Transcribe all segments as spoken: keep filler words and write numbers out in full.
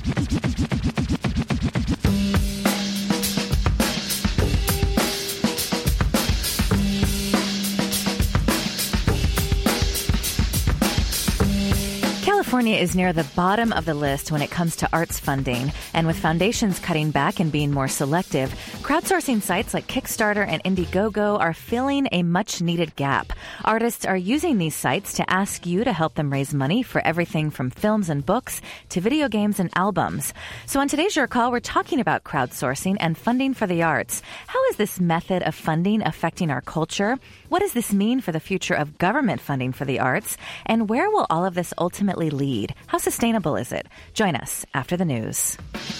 California is near the bottom of the list when it comes to arts funding, and with foundations cutting back and being more selective, crowdsourcing sites like Kickstarter and Indiegogo are filling a much-needed gap. Artists are using these sites to ask you to help them raise money for everything from films and books to video games and albums. So on today's Your Call, we're talking about crowdsourcing and funding for the arts. How is this method of funding affecting our culture? What does this mean for the future of government funding for the arts? And where will all of this ultimately lead? How sustainable is it? Join us after the news.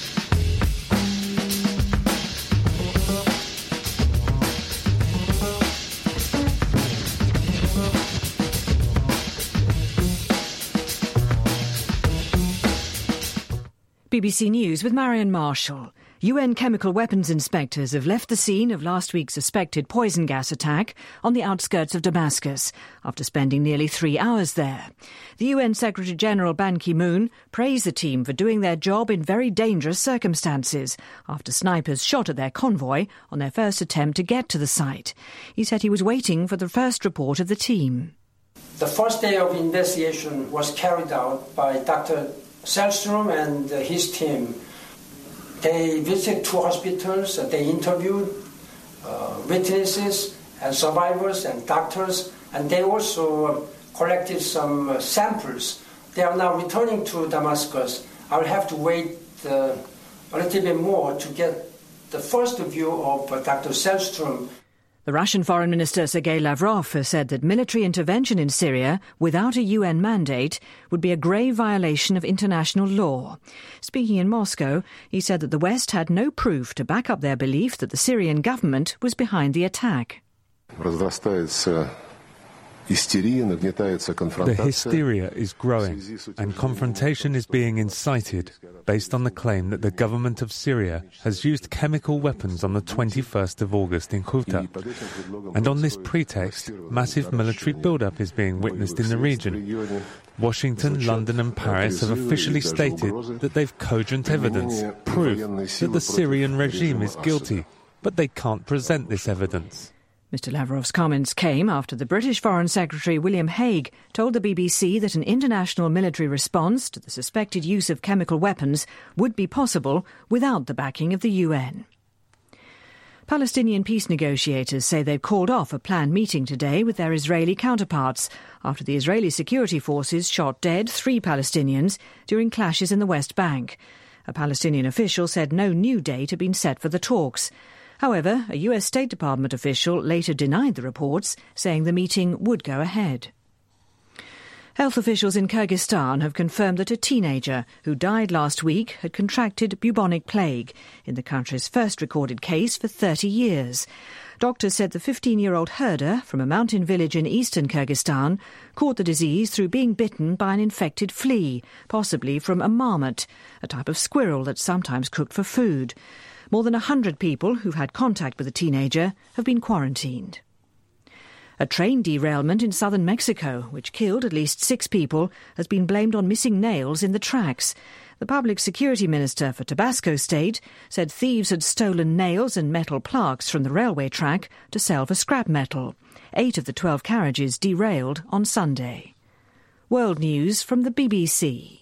B B C News with Marion Marshall. U N chemical weapons inspectors have left the scene of last week's suspected poison gas attack on the outskirts of Damascus after spending nearly three hours there. The U N Secretary-General Ban Ki-moon praised the team for doing their job in very dangerous circumstances after snipers shot at their convoy on their first attempt to get to the site. He said he was waiting for the first report of the team. The first day of investigation was carried out by Doctor Sellstrom and his team. They visited two hospitals, they interviewed uh, witnesses and survivors and doctors, and they also collected some uh, samples. They are now returning to Damascus. I'll have to wait uh, a little bit more to get the first view of uh, Doctor Sellstrom. The Russian Foreign Minister Sergei Lavrov has said that military intervention in Syria without a U N mandate would be a grave violation of international law. Speaking in Moscow, he said that the West had no proof to back up their belief that the Syrian government was behind the attack. The hysteria is growing, and confrontation is being incited based on the claim that the government of Syria has used chemical weapons on the twenty-first of August in Ghouta. And on this pretext, massive military build-up is being witnessed in the region. Washington, London and Paris have officially stated that they've cogent evidence, proof that the Syrian regime is guilty, but they can't present this evidence. Mister Lavrov's comments came after the British Foreign Secretary William Hague told the B B C that an international military response to the suspected use of chemical weapons would be possible without the backing of the U N. Palestinian peace negotiators say they've called off a planned meeting today with their Israeli counterparts after the Israeli security forces shot dead three Palestinians during clashes in the West Bank. A Palestinian official said no new date had been set for the talks. However, a U S State Department official later denied the reports, saying the meeting would go ahead. Health officials in Kyrgyzstan have confirmed that a teenager who died last week had contracted bubonic plague, in the country's first recorded case for thirty years. Doctors said the fifteen-year-old herder from a mountain village in eastern Kyrgyzstan caught the disease through being bitten by an infected flea, possibly from a marmot, a type of squirrel that's sometimes cooked for food. More than one hundred people who've had contact with the teenager have been quarantined. A train derailment in southern Mexico, which killed at least six people, has been blamed on missing nails in the tracks. The public security minister for Tabasco State said thieves had stolen nails and metal plaques from the railway track to sell for scrap metal. Eight of the twelve carriages derailed on Sunday. World News from the B B C.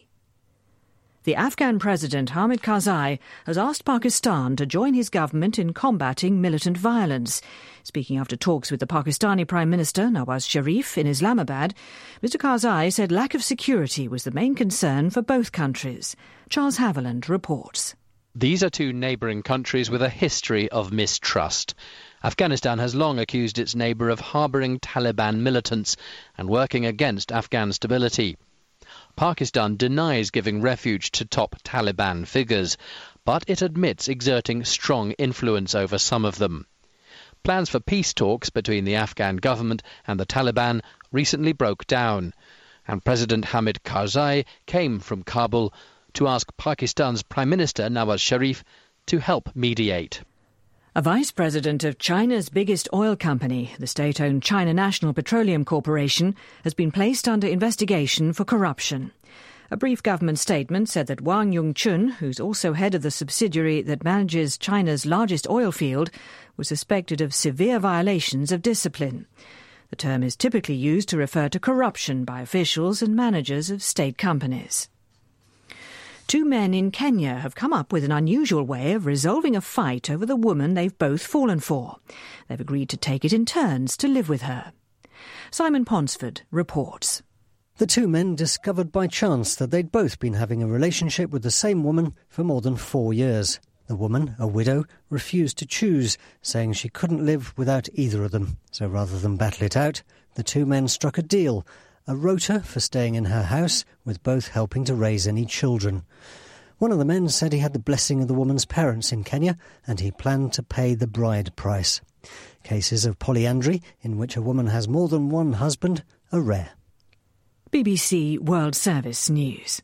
The Afghan President Hamid Karzai has asked Pakistan to join his government in combating militant violence. Speaking after talks with the Pakistani Prime Minister Nawaz Sharif in Islamabad, Mister Karzai said lack of security was the main concern for both countries. Charles Haviland reports. These are two neighbouring countries with a history of mistrust. Afghanistan has long accused its neighbour of harbouring Taliban militants and working against Afghan stability. Pakistan denies giving refuge to top Taliban figures, but it admits exerting strong influence over some of them. Plans for peace talks between the Afghan government and the Taliban recently broke down, and President Hamid Karzai came from Kabul to ask Pakistan's Prime Minister Nawaz Sharif to help mediate. A vice president of China's biggest oil company, the state-owned China National Petroleum Corporation, has been placed under investigation for corruption. A brief government statement said that Wang Yongchun, who's also head of the subsidiary that manages China's largest oil field, was suspected of severe violations of discipline. The term is typically used to refer to corruption by officials and managers of state companies. Two men in Kenya have come up with an unusual way of resolving a fight over the woman they've both fallen for. They've agreed to take it in turns to live with her. Simon Ponsford reports. The two men discovered by chance that they'd both been having a relationship with the same woman for more than four years. The woman, a widow, refused to choose, saying she couldn't live without either of them. So rather than battle it out, the two men struck a deal, a rota for staying in her house, with both helping to raise any children. One of the men said he had the blessing of the woman's parents in Kenya, and he planned to pay the bride price. Cases of polyandry, in which a woman has more than one husband, are rare. B B C World Service News.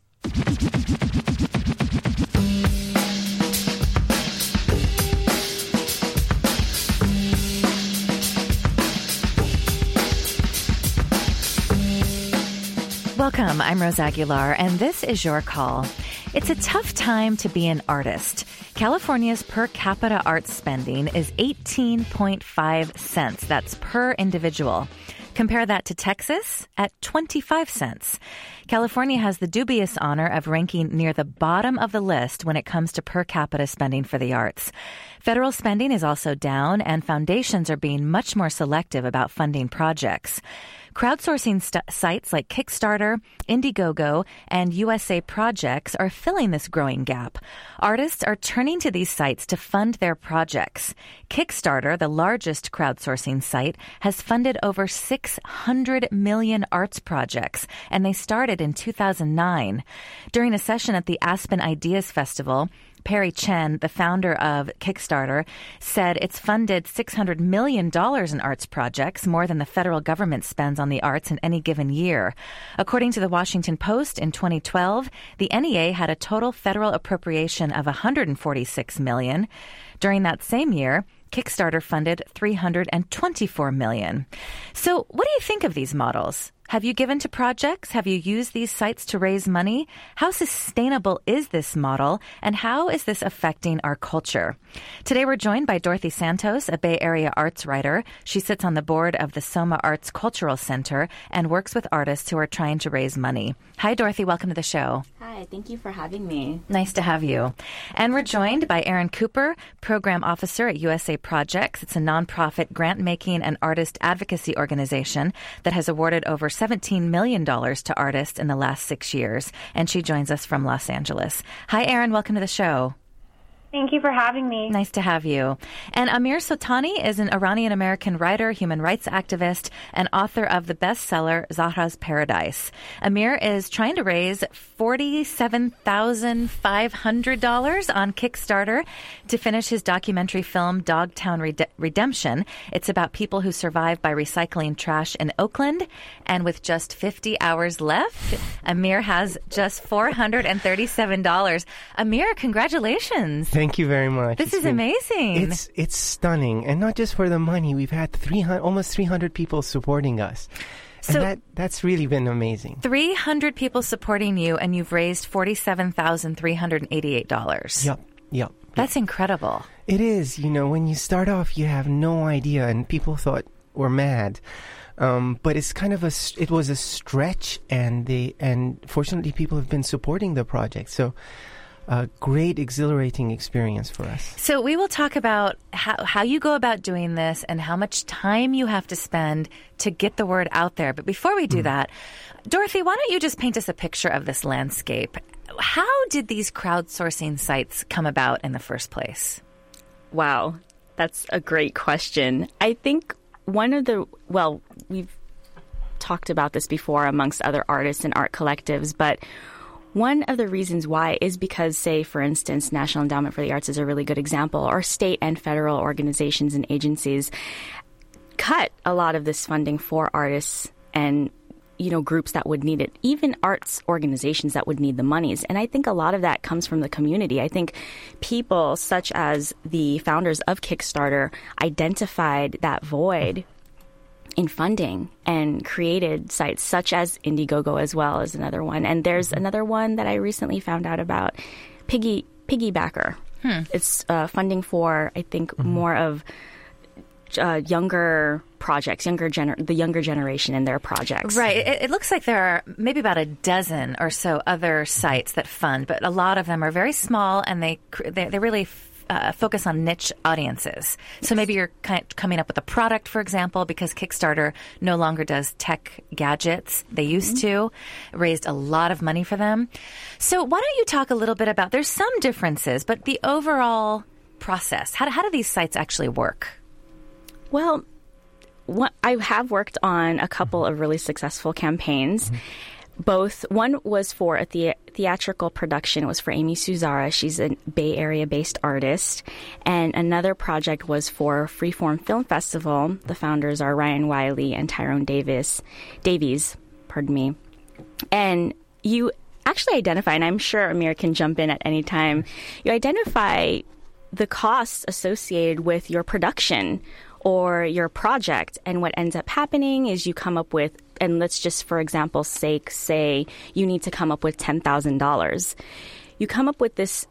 Welcome, I'm Rose Aguilar, and this is Your Call. It's a tough time to be an artist. California's per capita arts spending is eighteen point five cents. That's per individual. Compare that to Texas at twenty-five cents. California has the dubious honor of ranking near the bottom of the list when it comes to per capita spending for the arts. Federal spending is also down, and foundations are being much more selective about funding projects. Crowdsourcing st- sites like Kickstarter, Indiegogo, and U S A Projects are filling this growing gap. Artists are turning to these sites to fund their projects. Kickstarter, the largest crowdsourcing site, has funded over six hundred million arts projects, and they started in two thousand nine. During a session at the Aspen Ideas Festival, Perry Chen, the founder of Kickstarter, said it's funded six hundred million dollars in arts projects, more than the federal government spends on the arts in any given year. According to the Washington Post, in twenty twelve, the N E A had a total federal appropriation of one hundred forty-six million dollars. During that same year, Kickstarter funded three hundred twenty-four million dollars. So what do you think of these models? Have you given to projects? Have you used these sites to raise money? How sustainable is this model, and how is this affecting our culture? Today we're joined by Dorothy Santos, a Bay Area arts writer. She sits on the board of the Soma Arts Cultural Center and works with artists who are trying to raise money. Hi, Dorothy. Welcome to the show. Hi. Thank you for having me. Nice to have you. And we're joined by Erin Cooper, Program Officer at U S A Projects. It's a nonprofit grant-making and artist advocacy organization that has awarded over seventeen million dollars to artists in the last six years. And she joins us from Los Angeles. Hi, Erin. Welcome to the show. Thank you for having me. Nice to have you. And Amir Sotani is an Iranian-American writer, human rights activist, and author of the bestseller Zahra's Paradise. Amir is trying to raise forty-seven thousand five hundred dollars on Kickstarter to finish his documentary film Dogtown Rede- Redemption. It's about people who survive by recycling trash in Oakland. And with just fifty hours left, Amir has just four hundred thirty-seven dollars. Amir, congratulations. Thank you very much. This it's is been, amazing. It's it's stunning, and not just for the money. We've had three hundred, almost three hundred people supporting us, so and that that's really been amazing. three hundred people supporting you, and you've raised forty-seven thousand three hundred eighty-eight dollars. Yep, yep. That's yep. incredible. It is. You know, when you start off, you have no idea, and people thought we're mad. Um, but it's kind of a it was a stretch, and they and fortunately, people have been supporting the project. So. A great, exhilarating experience for us. So we will talk about how, how you go about doing this and how much time you have to spend to get the word out there. But before we do mm. that, Dorothy, why don't you just paint us a picture of this landscape? How did these crowdsourcing sites come about in the first place? Wow, that's a great question. I think one of the, well, we've talked about this before amongst other artists and art collectives, but one of the reasons why is because, say, for instance, National Endowment for the Arts is a really good example, or state and federal organizations and agencies cut a lot of this funding for artists and, you know, groups that would need it, even arts organizations that would need the monies. And I think a lot of that comes from the community. I think people such as the founders of Kickstarter identified that void in funding and created sites such as Indiegogo as well as another one. And there's mm-hmm. another one that I recently found out about, Piggy Piggybacker. Hmm. It's uh, funding for, I think, mm-hmm. more of uh, younger projects, younger gener- the younger generation in their projects. Right. It, it looks like there are maybe about a dozen or so other sites that fund, but a lot of them are very small, and they they, they really Uh, focus on niche audiences. So maybe you're kind of coming up with a product, for example, because Kickstarter no longer does tech gadgets. They used mm-hmm. to, raised a lot of money for them. So why don't you talk a little bit about, there's some differences, but the overall process, how do, how do these sites actually work? Well, what, I have worked on a couple of really successful campaigns. Mm-hmm. Both, one was for a the- theatrical production. It was for Amy Suzara. She's a Bay Area-based artist. And another project was for Freeform Film Festival. The founders are Ryan Wiley and Tyrone Davis, Davies, pardon me. And you actually identify, and I'm sure Amir can jump in at any time, you identify the costs associated with your production or your project. And what ends up happening is you come up with, and let's just, for example's sake, say you need to come up with ten thousand dollars. You come up with this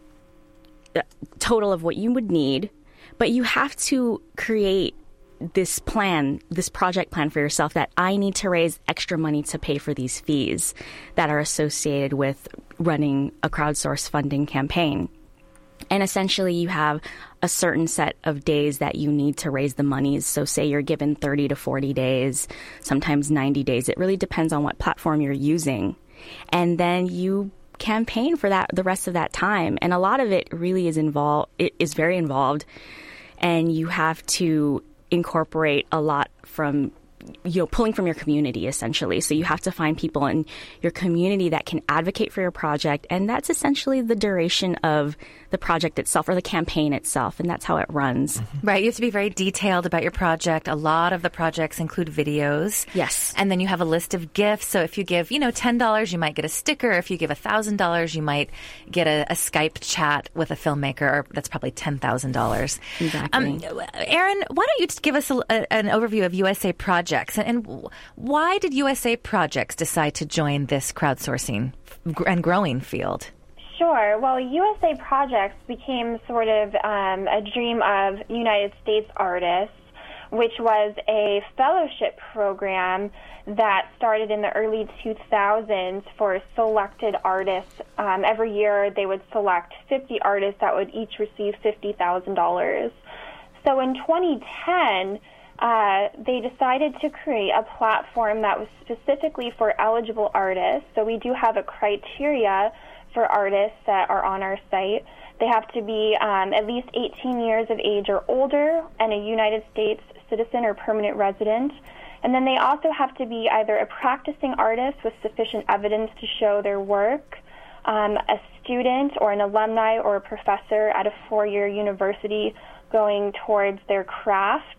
total of what you would need, but you have to create this plan, this project plan for yourself that I need to raise extra money to pay for these fees that are associated with running a crowdsourced funding campaign. And essentially, you have a certain set of days that you need to raise the monies. So say you're given thirty to forty days, sometimes ninety days. It really depends on what platform you're using. And then you campaign for that the rest of that time. And a lot of it really is involved. It is very involved. And you have to incorporate a lot from, you know, pulling from your community, essentially. So you have to find people in your community that can advocate for your project. And that's essentially the duration of the project itself or the campaign itself. And that's how it runs. Mm-hmm. Right. You have to be very detailed about your project. A lot of the projects include videos. Yes. And then you have a list of gifts. So if you give, you know, ten dollars, you might get a sticker. If you give one thousand dollars, you might get a, a Skype chat with a filmmaker. Or that's probably ten thousand dollars. Exactly. Um, Aaron, why don't you just give us a, a, an overview of U S A Projects? And, and why did U S A Projects decide to join this crowdsourcing and growing field? Sure. Well, U S A Projects became sort of um, a dream of United States artists, which was a fellowship program that started in the early two thousands for selected artists. Um, every year they would select fifty artists that would each receive fifty thousand dollars. So in twenty ten, uh, they decided to create a platform that was specifically for eligible artists. So we do have a criteria for artists that are on our site. They have to be um, at least eighteen years of age or older and a United States citizen or permanent resident. And then they also have to be either a practicing artist with sufficient evidence to show their work, um, a student or an alumni or a professor at a four-year university going towards their craft,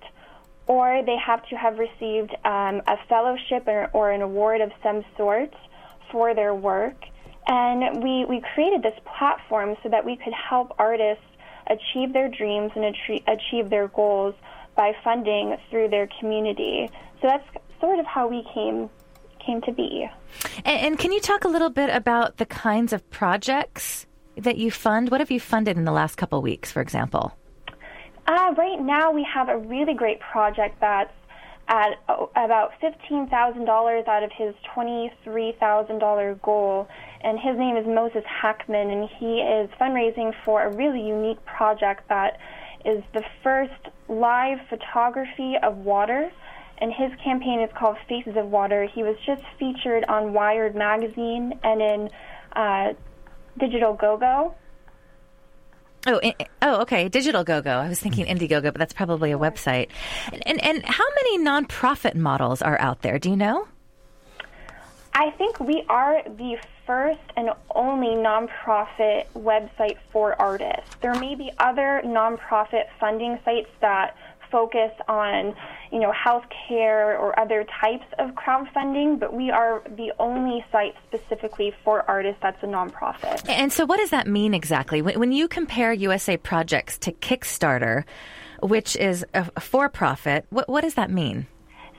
or they have to have received um, a fellowship or, or an award of some sort for their work. And we, we created this platform so that we could help artists achieve their dreams and atri- achieve their goals by funding through their community. So that's sort of how we came came to be. And, and can you talk a little bit about the kinds of projects that you fund? What have you funded in the last couple of weeks, for example? Uh, right now we have a really great project that's at oh, about fifteen thousand dollars out of his twenty-three thousand dollars goal. And his name is Moses Hackman, and he is fundraising for a really unique project that is the first live photography of water. And his campaign is called Faces of Water. He was just featured on Wired magazine and in uh, Digital Go-Go. Oh, oh, okay. Digital Go-Go. I was thinking Indiegogo, but that's probably a website. And, and how many nonprofit models are out there? Do you know? I think we are the first and only nonprofit website for artists. There may be other nonprofit funding sites that focus on, you know, healthcare or other types of crowdfunding, but we are the only site specifically for artists that's a nonprofit. And so what does that mean exactly? When you compare U S A Projects to Kickstarter, which is a for-profit, what, what does that mean?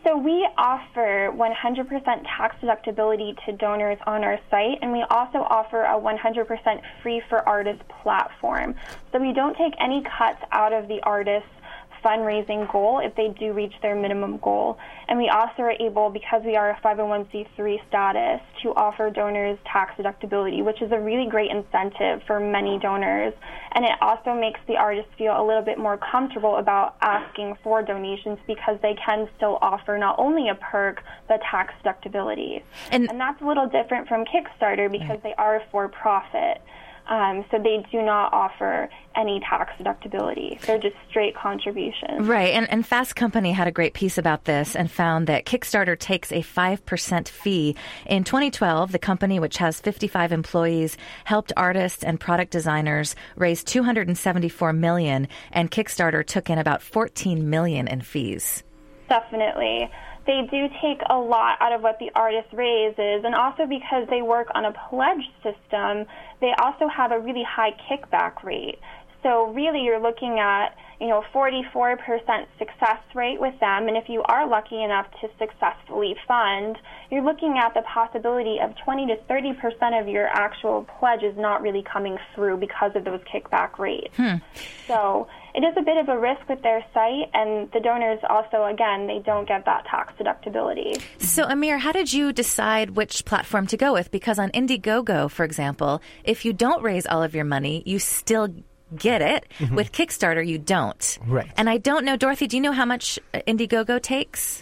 So we offer one hundred percent tax deductibility to donors on our site, and we also offer a one hundred percent free for artists platform. So we don't take any cuts out of the artist's fundraising goal if they do reach their minimum goal. And we also are able, because we are a five oh one c three status, to offer donors tax deductibility, which is a really great incentive for many donors. And it also makes the artists feel a little bit more comfortable about asking for donations because they can still offer not only a perk, but tax deductibility. And, and that's a little different from Kickstarter because they are a for-profit. Um, so they do not offer any tax deductibility. They're just straight contributions. Right. And, and Fast Company had a great piece about this and found that Kickstarter takes a five percent fee. In twenty twelve, the company, which has fifty-five employees, helped artists and product designers raise two hundred seventy-four million dollars, and Kickstarter took in about fourteen million dollars in fees. Definitely. They do take a lot out of what the artist raises, and also because they work on a pledge system, they also have a really high kickback rate. So really you're looking at, you know, forty-four percent success rate with them, and if you are lucky enough to successfully fund, you're looking at the possibility of twenty to thirty percent of your actual pledges not really coming through because of those kickback rates. Hmm. So it is a bit of a risk with their site, and the donors also, again, they don't get that tax deductibility. So, Amir, how did you decide which platform to go with? Because on Indiegogo, for example, if you don't raise all of your money, you still get it. Mm-hmm. With Kickstarter, you don't. Right. And I don't know, Dorothy, do you know how much Indiegogo takes?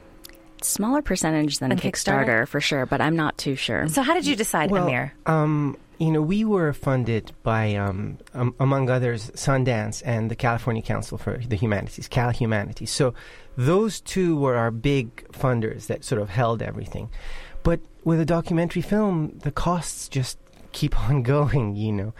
Smaller percentage than, than Kickstarter, Kickstarter, for sure, but I'm not too sure. So how did you decide, well, Amir? Um, you know, we were funded by, um, um, among others, Sundance and the California Council for the Humanities, Cal Humanities. So those two were our big funders that sort of held everything. But with a documentary film, the costs just keep on going, you know.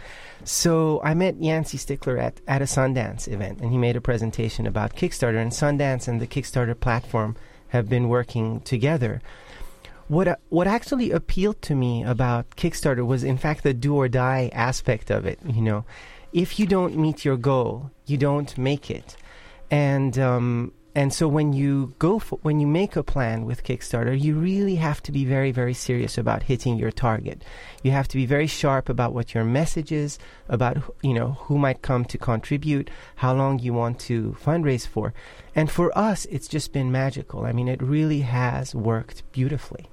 So I met Yancey Stickler at, at a Sundance event, and he made a presentation about Kickstarter, and Sundance and the Kickstarter platform have been working together. What uh, what actually appealed to me about Kickstarter was, in fact, the do-or-die aspect of it, you know. If you don't meet your goal, you don't make it. And um, and so when you go for, when you make a plan with Kickstarter, you really have to be very, very serious about hitting your target. You have to be very sharp about what your message is, about, you know, who might come to contribute, how long you want to fundraise for. And for us, it's just been magical. I mean, it really has worked beautifully.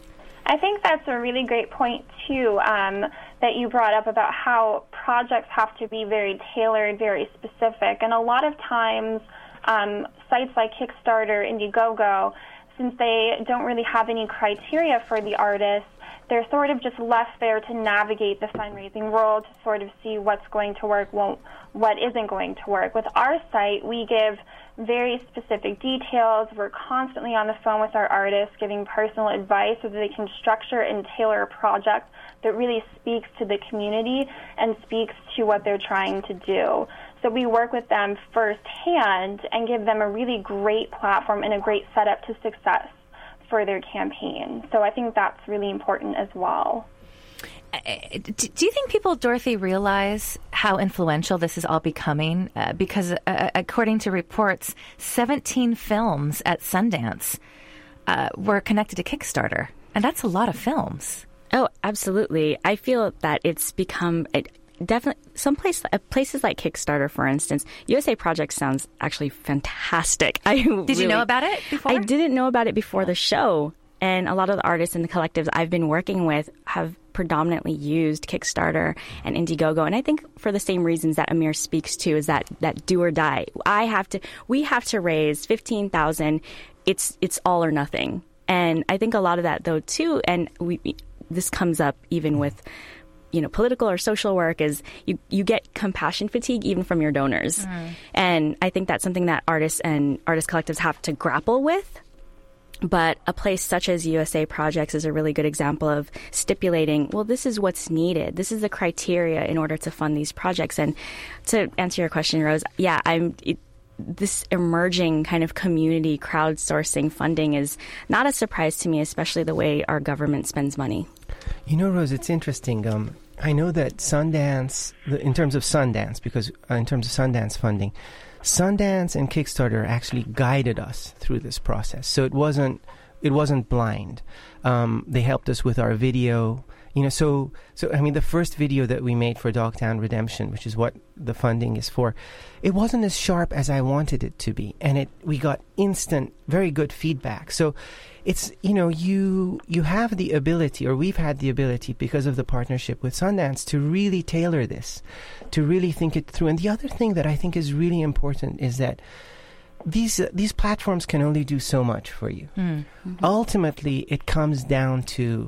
I think that's a really great point, too, um, that you brought up about how projects have to be very tailored, very specific. And a lot of times, um, sites like Kickstarter, Indiegogo, since they don't really have any criteria for the artists, they're sort of just left there to navigate the fundraising world, to sort of see what's going to work, won't, what isn't going to work. With our site, we give very specific details. We're constantly on the phone with our artists, giving personal advice so that they can structure and tailor a project that really speaks to the community and speaks to what they're trying to do. So we work with them firsthand and give them a really great platform and a great setup to success for their campaign. So I think that's really important as well. Do you think people, Dorothy, realize how influential this is all becoming? Uh, because uh, according to reports, seventeen films at Sundance uh, were connected to Kickstarter. And that's a lot of films. Oh, absolutely. I feel that it's become... It, Definitely, some place, uh, places like Kickstarter, for instance, U S A Project sounds actually fantastic. I Did really, you know about it before? I didn't know about it before the show. And a lot of the artists and the collectives I've been working with have predominantly used Kickstarter and Indiegogo. And I think for the same reasons that Amir speaks to, is that, that do or die. I have to, we have to raise fifteen thousand dollars. It's, it's all or nothing. And I think a lot of that, though, too, and we, this comes up even with, you know, political or social work, is you, you get compassion fatigue even from your donors. Mm. And I think that's something that artists and artist collectives have to grapple with. But a place such as U S A Projects is a really good example of stipulating, well, this is what's needed. This is the criteria in order to fund these projects. And to answer your question, Rose, yeah, I'm... It, this emerging kind of community crowdsourcing funding is not a surprise to me, especially the way our government spends money. You know, Rose, it's interesting. Um, I know that Sundance, in terms of Sundance, because uh, in terms of Sundance funding, Sundance and Kickstarter actually guided us through this process. So it wasn't it wasn't blind. Um, they helped us with our video. You know, so so I mean, the first video that we made for Dogtown Redemption, which is what the funding is for, it wasn't as sharp as I wanted it to be, and it we got instant, very good feedback. So it's, you know, you you have the ability, or we've had the ability, because of the partnership with Sundance, to really tailor this, to really think it through. And the other thing that I think is really important is that these uh, these platforms can only do so much for you. Mm-hmm. Ultimately, it comes down to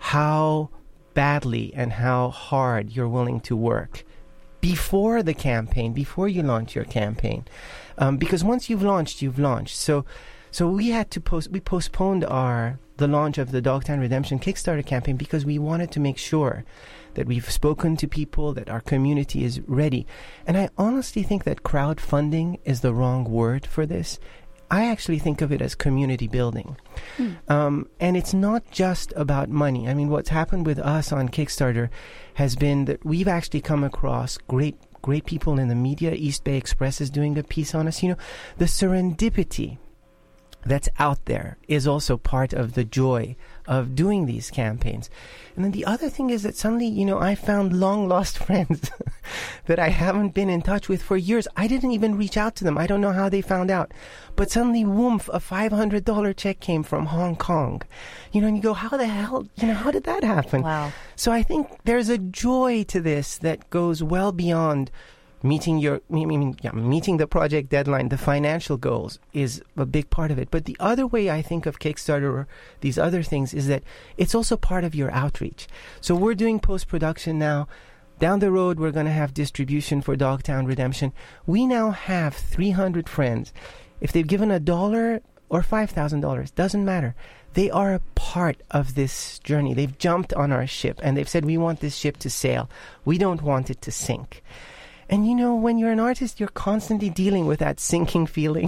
how badly and how hard you're willing to work before the campaign, before you launch your campaign. Um, because once you've launched, you've launched. So so we had to post, we postponed our the launch of the Dogtown Redemption Kickstarter campaign because we wanted to make sure that we've spoken to people, that our community is ready. And I honestly think that crowdfunding is the wrong word for this. I actually think of it as community building. Mm. Um, and it's not just about money. I mean, what's happened with us on Kickstarter has been that we've actually come across great, great people in the media. East Bay Express is doing a piece on us. You know, the serendipity that's out there is also part of the joy of doing these campaigns. And then the other thing is that suddenly, you know, I found long-lost friends that I haven't been in touch with for years. I didn't even reach out to them. I don't know how they found out. But suddenly, whoomph, a five hundred dollars check came from Hong Kong. You know, and you go, how the hell, you know, how did that happen? Wow. So I think there's a joy to this that goes well beyond meeting your, I mean, yeah, meeting the project deadline. The financial goals is a big part of it. But the other way I think of Kickstarter or these other things is that it's also part of your outreach. So we're doing post-production now. Down the road, we're going to have distribution for Dogtown Redemption. We now have three hundred friends. If they've given a dollar or five thousand dollars, doesn't matter. They are a part of this journey. They've jumped on our ship and they've said, we want this ship to sail. We don't want it to sink. And, you know, when you're an artist, you're constantly dealing with that sinking feeling.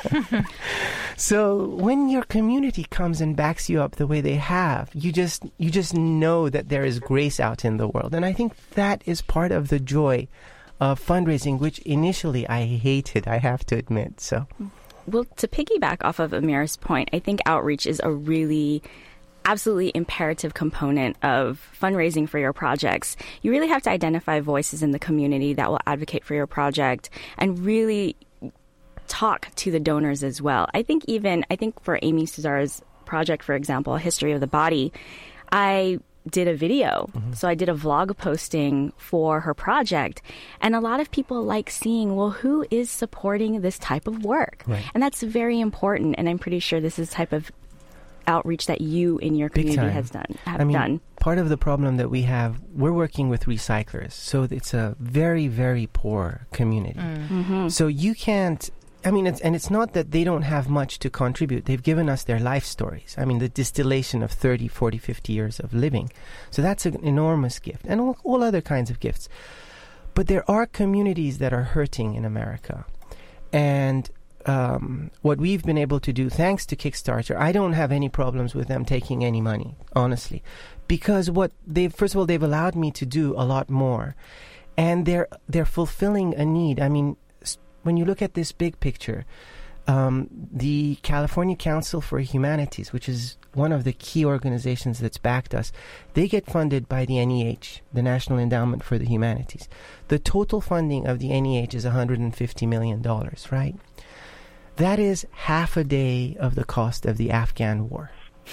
So when your community comes and backs you up the way they have, you just you just know that there is grace out in the world. And I think that is part of the joy of fundraising, which initially I hated, I have to admit. So, well, to piggyback off of Amir's point, I think outreach is a really absolutely imperative component of fundraising for your projects. You really have to identify voices in the community that will advocate for your project and really talk to the donors as well. I think even, I think for Amy Cesar's project, for example, History of the Body, I did a video. Mm-hmm. So I did a vlog posting for her project. And a lot of people like seeing, well, who is supporting this type of work? Right. And that's very important. And I'm pretty sure this is the type of outreach that you in your community has done have I mean, done. Part of the problem that we have, we're working with recyclers, so it's a very, very poor community. Mm. Mm-hmm. So you can't, I mean, it's, and it's not that they don't have much to contribute. They've given us their life stories. I mean, the distillation of thirty, forty, fifty years of living. So that's an enormous gift, and all, all other kinds of gifts. But there are communities that are hurting in America. And Um, what we've been able to do, thanks to Kickstarter, I don't have any problems with them taking any money, honestly, because what they first of all they've allowed me to do a lot more, and they're they're fulfilling a need. I mean, when you look at this big picture, um, the California Council for Humanities, which is one of the key organizations that's backed us, they get funded by the N E H, the National Endowment for the Humanities. The total funding of the N E H is one hundred fifty million dollars, right? That is half a day of the cost of the Afghan war,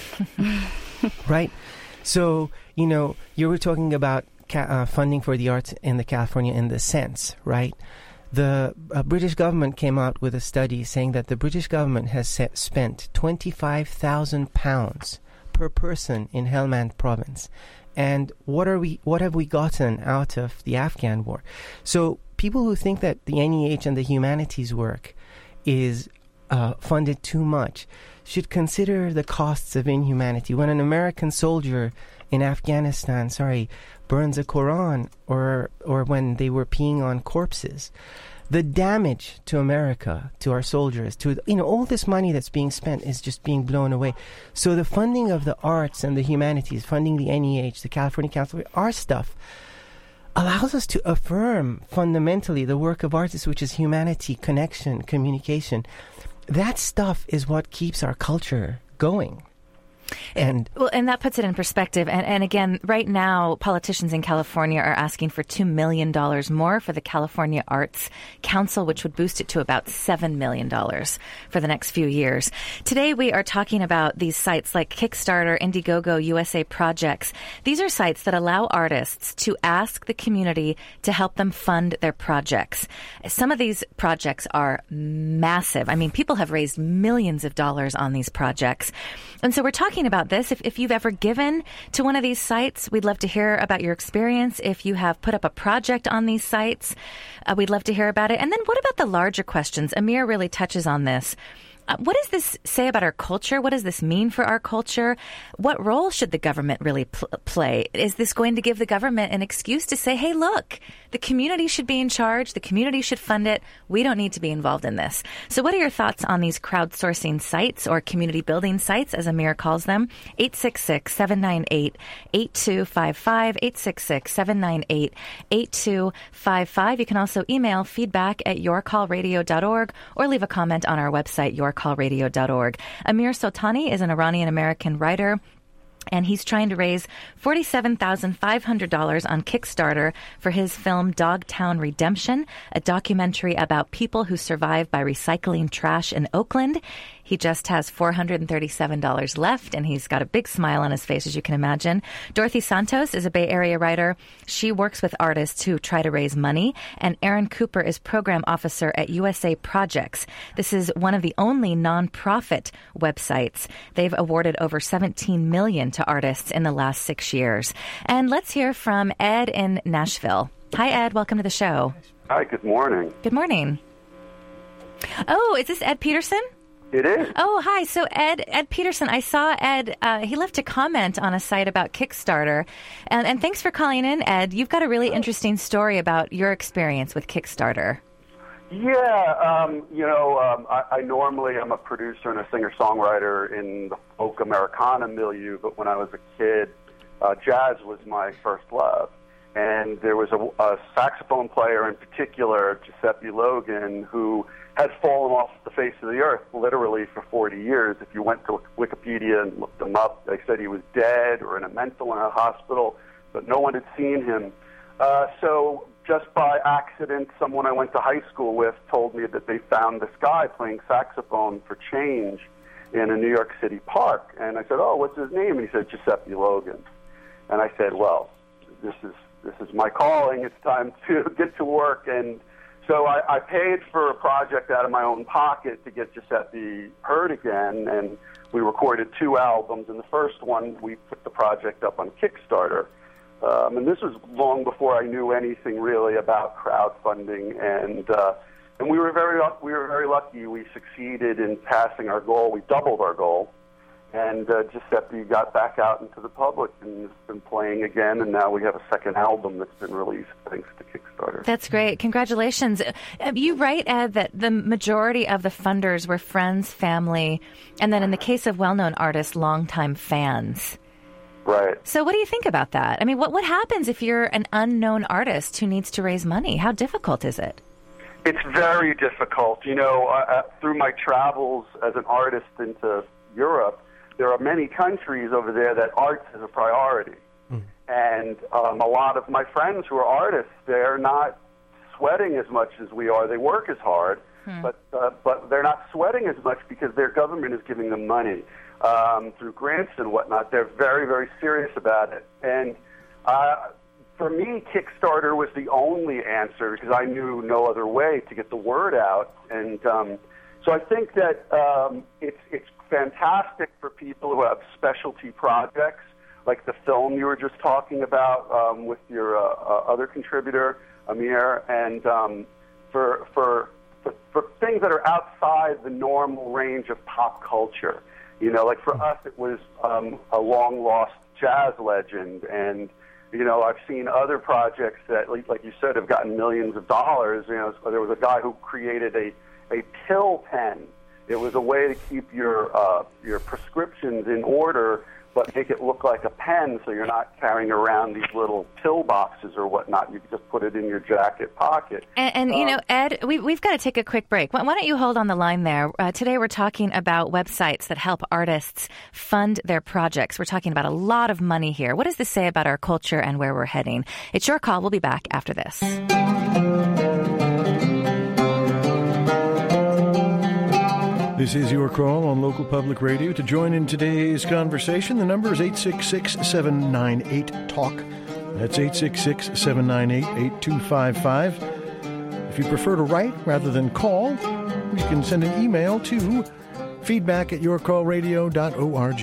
right? So, you know, you were talking about ca- uh, funding for the arts in the California in the sense, right? The uh, British government came out with a study saying that the British government has set, spent twenty-five thousand pounds per person in Helmand province. And what are we? What have we gotten out of the Afghan war? So people who think that the N E H and the humanities work is uh, funded too much should consider the costs of inhumanity. When an American soldier in Afghanistan, sorry, burns a Quran, or or when they were peeing on corpses, the damage to America, to our soldiers, to, you know, all this money that's being spent is just being blown away. So the funding of the arts and the humanities, funding the N E H, the California Council, our stuff, allows us to affirm fundamentally the work of artists, which is humanity, connection, communication. That stuff is what keeps our culture going. And well, and that puts it in perspective. And, and again, right now, politicians in California are asking for two million dollars more for the California Arts Council, which would boost it to about seven million dollars for the next few years. Today, we are talking about these sites like Kickstarter, Indiegogo, U S A Projects. These are sites that allow artists to ask the community to help them fund their projects. Some of these projects are massive. I mean, people have raised millions of dollars on these projects. And so we're talking about this. If, if you've ever given to one of these sites, we'd love to hear about your experience. If you have put up a project on these sites, uh, we'd love to hear about it. And then what about the larger questions? Amir really touches on this. Uh, what does this say about our culture? What does this mean for our culture? What role should the government really pl- play? Is this going to give the government an excuse to say, hey, look, the community should be in charge. The community should fund it. We don't need to be involved in this. So what are your thoughts on these crowdsourcing sites or community building sites, as Amir calls them? eight six six, seven nine eight, eight two five five, eight six six, seven nine eight, eight two five five. You can also email feedback at your call radio dot org or leave a comment on our website, your call radio dot org. Amir Soltani is an Iranian-American writer, and he's trying to raise forty-seven thousand five hundred dollars on Kickstarter for his film Dogtown Redemption, a documentary about people who survive by recycling trash in Oakland. He just has four hundred thirty-seven dollars left, and he's got a big smile on his face, as you can imagine. Dorothy Santos is a Bay Area writer. She works with artists who try to raise money, and Aaron Cooper is program officer at U S A Projects. This is one of the only nonprofit websites. They've awarded over seventeen million dollars to artists in the last six years. And let's hear from Ed in Nashville. Hi, Ed. Welcome to the show. Hi, good morning. Good morning. Oh, is this Ed Peterson? It is. Oh, hi. So Ed, Ed Peterson, I saw Ed, uh, he left a comment on a site about Kickstarter. And, and thanks for calling in, Ed. You've got a really interesting story about your experience with Kickstarter. Yeah, um, you know, um, I, I normally am a producer and a singer-songwriter in the folk Americana milieu, but when I was a kid, uh, jazz was my first love. And there was a, a saxophone player in particular, Giuseppe Logan, who had fallen off the face of the earth literally for forty years. If you went to Wikipedia and looked him up, they said he was dead or in a mental in a hospital, but no one had seen him. Uh, so just by accident, someone I went to high school with told me that they found this guy playing saxophone for change in a New York City park. And I said, oh, what's his name? And he said, Giuseppe Logan. And I said, well, this is this is my calling. It's time to get to work. And so I, I paid for a project out of my own pocket to get Giuseppe heard again, and we recorded two albums. And the first one, we put the project up on Kickstarter. Um, and this was long before I knew anything really about crowdfunding, and uh, and we were very we were very lucky. We succeeded in passing our goal. We doubled our goal, and uh, Giuseppe got back out into the public and has been playing again. And now we have a second album that's been released thanks to Kickstarter. That's great. Congratulations. You write, Ed, that the majority of the funders were friends, family, and then in the case of well-known artists, longtime fans. Right. So what do you think about that? I mean, what, what happens if you're an unknown artist who needs to raise money? How difficult is it? It's very difficult. You know, uh, through my travels as an artist into Europe, there are many countries over there that arts is a priority. Mm. And um, a lot of my friends who are artists, they're not sweating as much as we are. They work as hard, hmm. but uh, but they're not sweating as much because their government is giving them money. Um, through grants and whatnot. They're very, very serious about it. And uh, for me, Kickstarter was the only answer because I knew no other way to get the word out. And um, so I think that um, it's it's fantastic for people who have specialty projects, like the film you were just talking about um, with your uh, uh, other contributor, Amir, and um, for, for, for, for things that are outside the normal range of pop culture. You know, like for us, it was um, a long-lost jazz legend, and, you know, I've seen other projects that, like you said, have gotten millions of dollars. You know, so there was a guy who created a, a pill pen. It was a way to keep your uh, your prescriptions in order but make it look like a pen so you're not carrying around these little pill boxes or whatnot. You can just put it in your jacket pocket. And, and um, you know, Ed, we, we've got to take a quick break. Why, why don't you hold on the line there? Uh, today we're talking about websites that help artists fund their projects. We're talking about a lot of money here. What does this say about our culture and where we're heading? It's your call. We'll be back after this. This is Your Call on Local Public Radio. To join in today's conversation, the number is eight six six, seven nine eight, talk. That's eight six six, seven nine eight, eight two five five. If you prefer to write rather than call, you can send an email to feedback at your call radio dot org.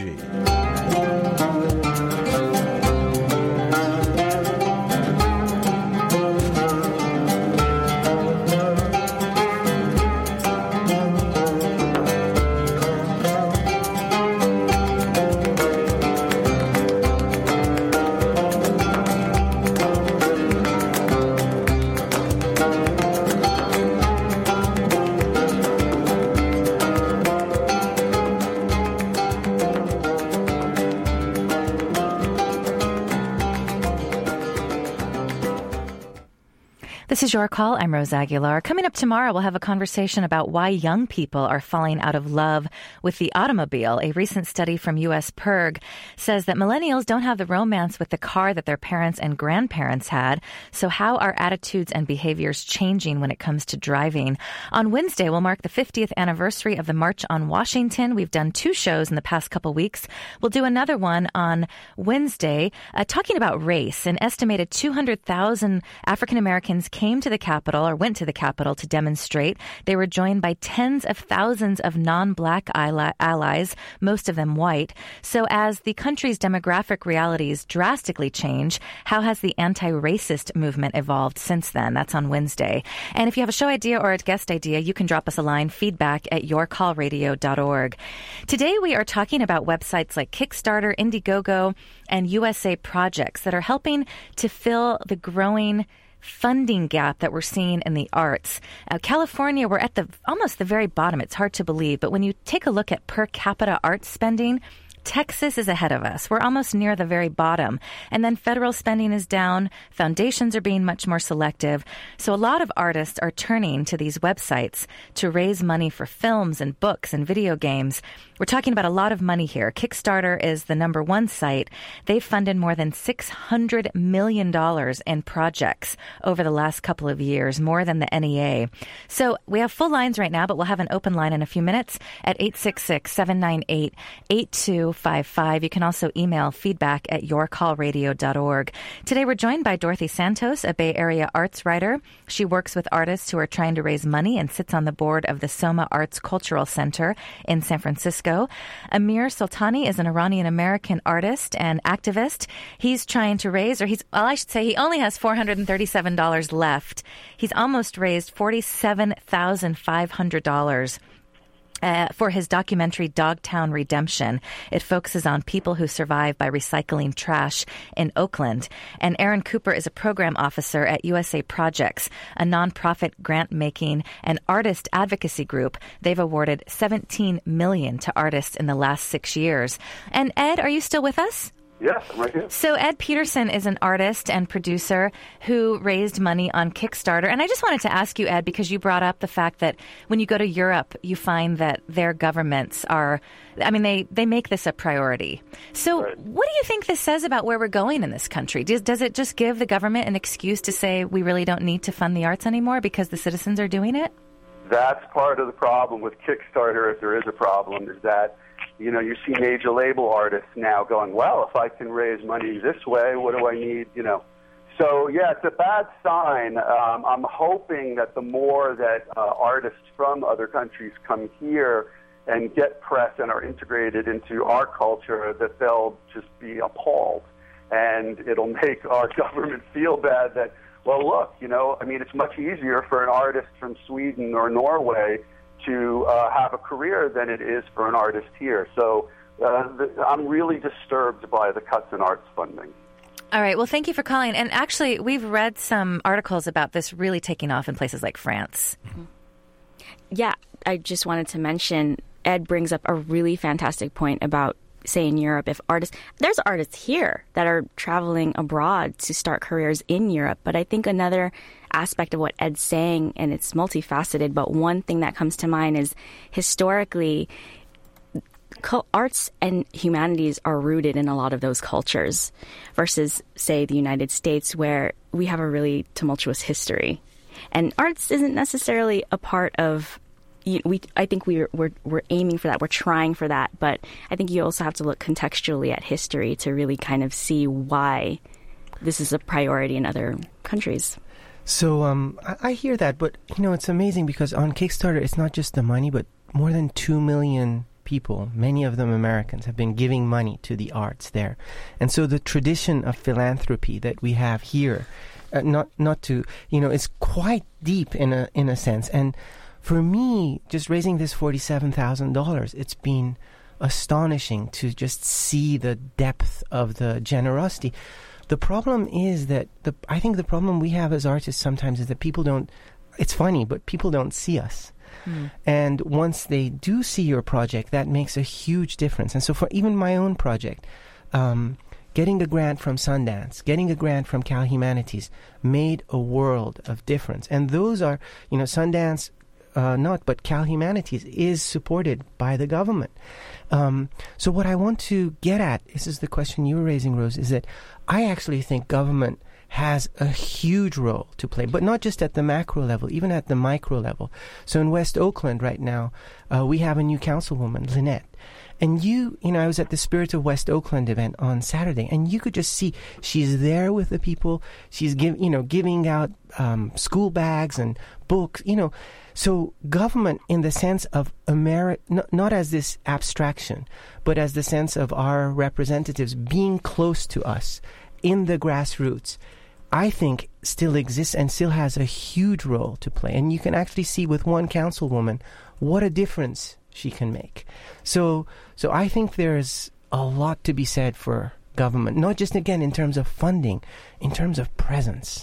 This is Your Call. I'm Rose Aguilar. Coming up tomorrow, we'll have a conversation about why young people are falling out of love with the automobile. A recent study from U S P R G says that millennials don't have the romance with the car that their parents and grandparents had. So how are attitudes and behaviors changing when it comes to driving? On Wednesday, we'll mark the fiftieth anniversary of the March on Washington. We've done two shows in the past couple weeks. We'll do another one on Wednesday, uh, talking about race. An estimated two hundred thousand African Americans came to the Capitol or went to the Capitol to demonstrate. They were joined by tens of thousands of non-black allies, most of them white. So as the country's demographic realities drastically change, how has the anti-racist movement evolved since then? That's on Wednesday. And if you have a show idea or a guest idea, you can drop us a line, feedback at your call radio dot org. Today we are talking about websites like Kickstarter, Indiegogo, and U S A Projects that are helping to fill the growing funding gap that we're seeing in the arts. Uh, California, we're at the almost the very bottom. It's hard to believe, but when you take a look at per capita arts spending, Texas is ahead of us. We're almost near the very bottom. And then federal spending is down. Foundations are being much more selective. So a lot of artists are turning to these websites to raise money for films and books and video games. We're talking about a lot of money here. Kickstarter is the number one site. They've funded more than six hundred million dollars in projects over the last couple of years, more than the N E A. So we have full lines right now, but we'll have an open line in a few minutes at eight six six, seven nine eight, eight two five five. You can also email feedback at your call radio dot org. Today we're joined by Dorothy Santos, a Bay Area arts writer. She works with artists who are trying to raise money and sits on the board of the Soma Arts Cultural Center in San Francisco. Amir Sultani is an Iranian-American artist and activist. He's trying to raise, or he's, well, I should say he only has four hundred thirty-seven dollars left. He's almost raised forty-seven thousand five hundred dollars. Uh, for his documentary Dogtown Redemption. It focuses on people who survive by recycling trash in Oakland. And Aaron Cooper is a program officer at U S A Projects, a nonprofit grant-making and artist advocacy group. They've awarded seventeen million dollars to artists in the last six years. And Ed, are you still with us? Yes, I'm right here. So Ed Peterson is an artist and producer who raised money on Kickstarter. And I just wanted to ask you, Ed, because you brought up the fact that when you go to Europe, you find that their governments are, I mean, they, they make this a priority. So right. What do you think this says about where we're going in this country? Does, does it just give the government an excuse to say we really don't need to fund the arts anymore because the citizens are doing it? That's part of the problem with Kickstarter, if there is a problem, is that you know, you see major label artists now going, well, if I can raise money this way, what do I need, you know? So, yeah, it's a bad sign. Um, I'm hoping that the more that uh, artists from other countries come here and get press and are integrated into our culture, that they'll just be appalled. And it'll make our government feel bad that, well, look, you know, I mean, it's much easier for an artist from Sweden or Norway to uh, have a career than it is for an artist here. So uh, the, I'm really disturbed by the cuts in arts funding. All right. Well, thank you for calling. And actually, we've read some articles about this really taking off in places like France. Mm-hmm. Yeah, I just wanted to mention, Ed brings up a really fantastic point about say in Europe, if artists, there's artists here that are traveling abroad to start careers in Europe. But I think another aspect of what Ed's saying, and it's multifaceted, but one thing that comes to mind is historically, arts and humanities are rooted in a lot of those cultures versus, say, the United States, where we have a really tumultuous history. And arts isn't necessarily a part of, we. I think we're, we're, we're aiming for that. We're trying for that. But I think you also have to look contextually at history to really kind of see why this is a priority in other countries. So um, I, I hear that, but, you know, it's amazing because on Kickstarter, it's not just the money, but more than two million people, many of them Americans, have been giving money to the arts there. And so the tradition of philanthropy that we have here, uh, not not to, you know, it's quite deep in a in a sense. And for me, just raising this forty-seven thousand dollars, it's been astonishing to just see the depth of the generosity. The problem is that, the I think the problem we have as artists sometimes is that people don't, it's funny, but people don't see us. Mm. And once they do see your project, that makes a huge difference. And so for even my own project, um, getting a grant from Sundance, getting a grant from Cal Humanities made a world of difference. And those are, you know, Sundance, uh, not, but Cal Humanities is supported by the government. Um, so what I want to get at, this is the question you were raising, Rose, is that I actually think government has a huge role to play, but not just at the macro level, even at the micro level. So in West Oakland right now, uh, we have a new councilwoman, Lynette. And you, you know, I was at the Spirit of West Oakland event on Saturday, and you could just see she's there with the people. She's give, you know, giving out um, school bags and books, you know. So government, in the sense of Ameri- not, not as this abstraction, but as the sense of our representatives being close to us in the grassroots, I think still exists and still has a huge role to play. And you can actually see with one councilwoman what a difference she can make. So so I think there's a lot to be said for government, not just, again, in terms of funding, in terms of presence.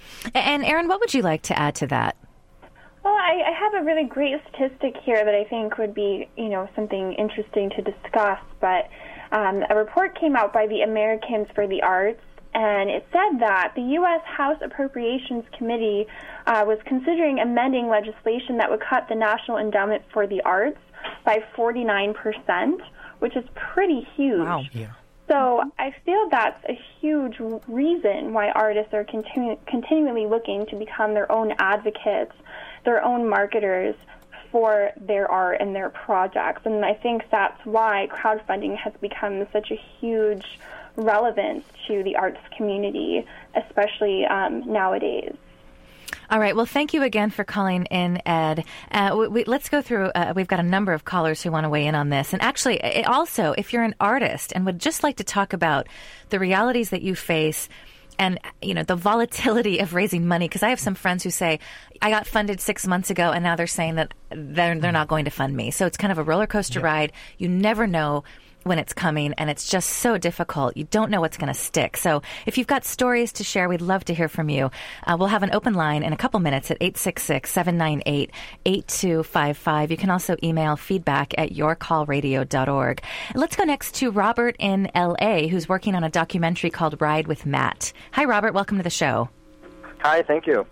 And Erin, what would you like to add to that? Well, I, I have a really great statistic here that I think would be, you know, something interesting to discuss. But um, a report came out by the Americans for the Arts, and it said that the U S House Appropriations Committee uh, was considering amending legislation that would cut the National Endowment for the Arts by forty-nine percent, which is pretty huge. Wow. Yeah. So I feel that's a huge reason why artists are continu- continually looking to become their own advocates, their own marketers for their art and their projects. And I think that's why crowdfunding has become such a huge relevance to the arts community, especially um, nowadays. All right. Well, thank you again for calling in, Ed. Uh, we, we, let's go through. Uh, we've got a number of callers who want to weigh in on this. And actually, it also, if you're an artist and would just like to talk about the realities that you face and, you know, the volatility of raising money, because I have some friends who say, I got funded six months ago, and now they're saying that they're, they're not going to fund me. So it's kind of a roller coaster yeah. ride. You never know when it's coming, and it's just so difficult. You don't know what's going to stick. So if you've got stories to share, we'd love to hear from you. Uh, we'll have an open line in a couple minutes at eight six six, seven nine eight, eight two five five. You can also email feedback at your call radio dot org. Let's go next to Robert in L A, who's working on a documentary called Ride with Matt. Hi, Robert. Welcome to the show. Hi, thank you.